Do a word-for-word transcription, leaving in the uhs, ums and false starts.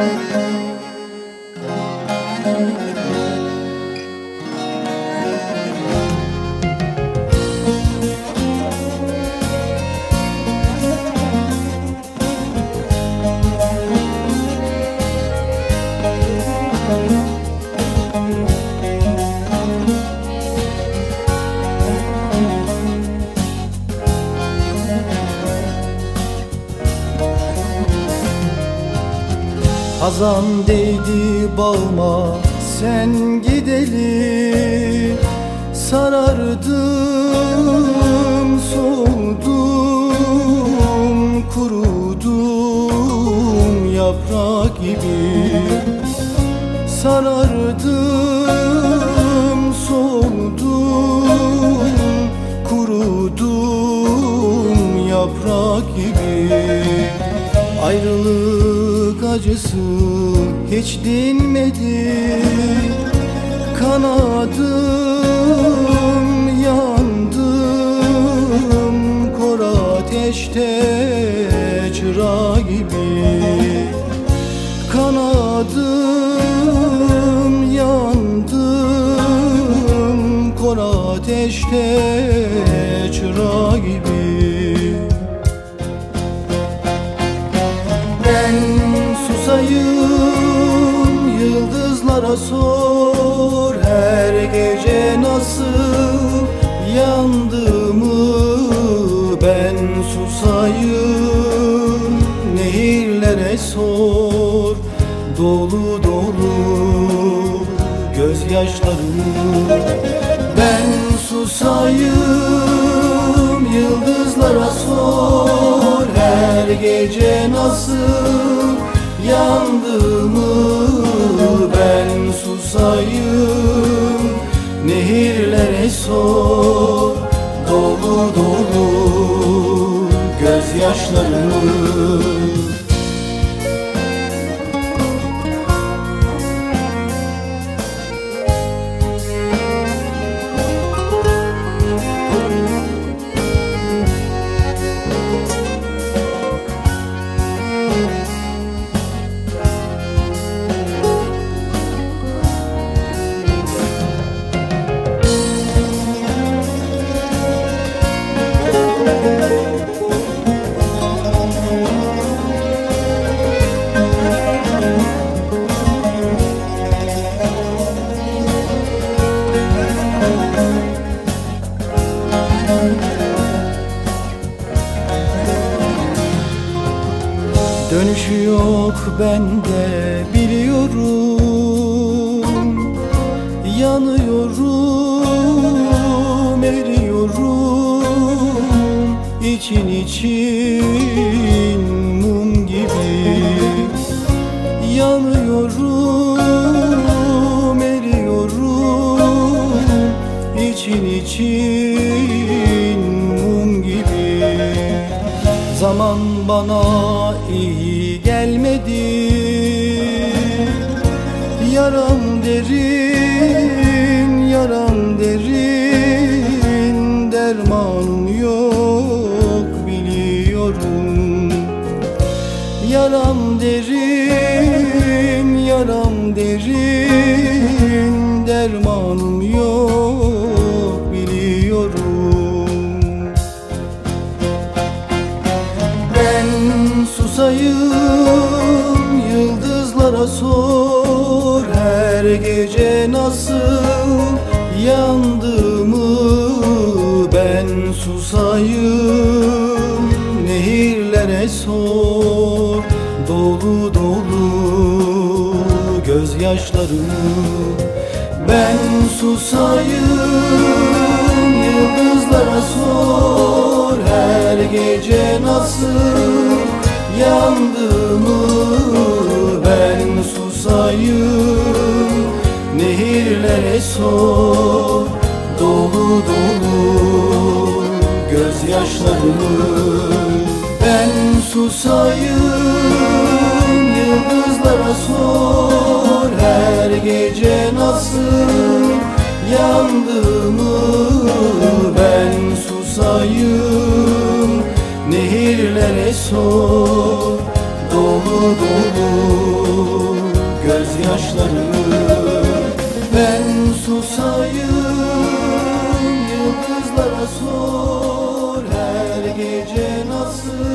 Hazan değdi bağıma sen gideli, sarardım, soğudum, kurudum yaprak gibi. Sarardım, soğudum, kurudum yaprak gibi. Ayrılık acısı hiç dinmedi, kanadım, yandım, kor ateşte çıra gibi. Kanadım, yandım, kor ateşte çıra gibi. Ben susayım, yıldızlara sor, her gece nasıl yandığımı. Ben susayım, nehirlere sor, dolu dolu gözyaşlarımı. Ben susayım, yıldızlara sor, her gece nasıl yandığımı. Ben susayım, nehirlere sor, dolu dolu gözyaşlarımı. Dönüşü yok bende biliyorum, yanıyorum, eriyorum, için için mum gibi. Yanıyorum, eriyorum, için için mum gibi. Zaman bana iyi gelmedi, yaram derin, yaram derin, dermanım yok biliyorum. Yaram derin, yaram derin, dermanım yok biliyorum. Ben susayım, yıldızlara sor, her gece nasıl yandığımı. Ben susayım, nehirlere sor, dolu dolu gözyaşlarımı. Ben susayım, yıldızlara sor, her gece nasıl yandığımı. Ben susayım, nehirlere sor, dolu dolu gözyaşlarımı. Ben susayım, yıldızlara sor, her gece nasıl yandığımı. Ben susayım, nehirlere sor, dolu dolu gözyaşlarım. Ben susayım, yıldızlara sor her gece nasıl